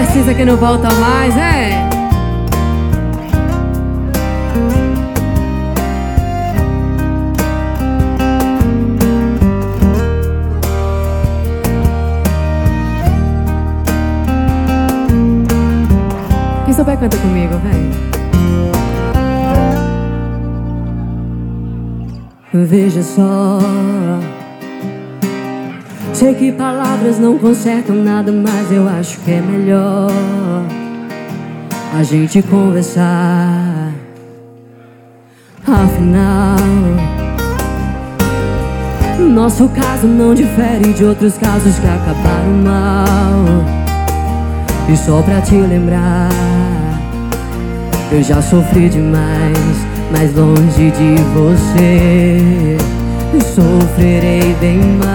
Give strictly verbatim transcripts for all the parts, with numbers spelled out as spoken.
precisa que não volta mais, é? Quem souber canta comigo, vem. Veja só, sei que palavras não consertam nada, mas eu acho que é melhor a gente conversar. Afinal, nosso caso não difere de outros casos que acabaram mal. E só pra te lembrar, eu já sofri demais, mas longe de você sofrerei bem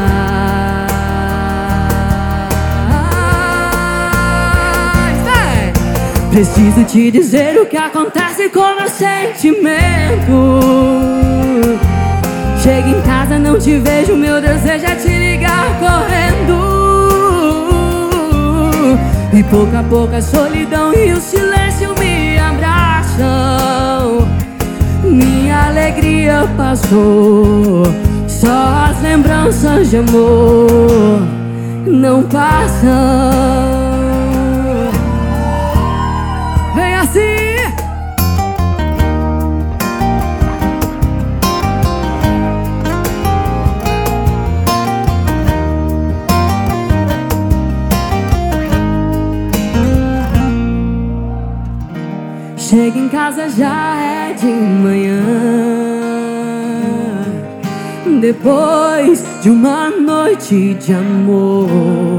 mais. Vai! Preciso te dizer o que acontece com meu sentimento. Chego em casa, não te vejo, meu desejo é te ligar correndo. E pouco a pouco a solidão e o silêncio me abraçam. Minha alegria passou, só as lembranças de amor não passam. Vem assim! Chego em casa, já é de manhã, depois de uma noite de amor.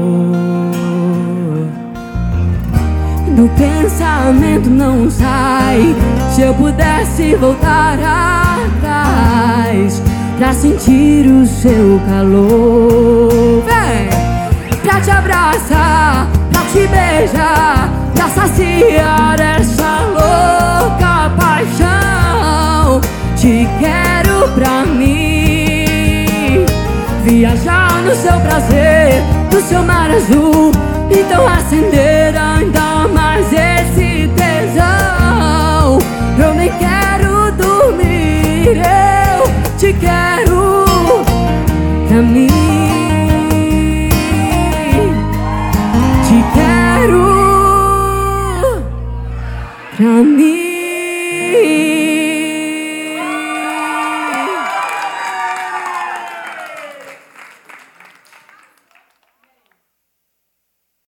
Do pensamento não sai, se eu pudesse voltar atrás pra sentir o seu calor. Vem! Pra te abraçar, pra te beijar, pra saciar essa louca paixão. Te quero pra mim, viajar no seu prazer, no seu mar azul. Então acender ainda mais esse tesão. Eu nem quero dormir, eu te quero pra mim.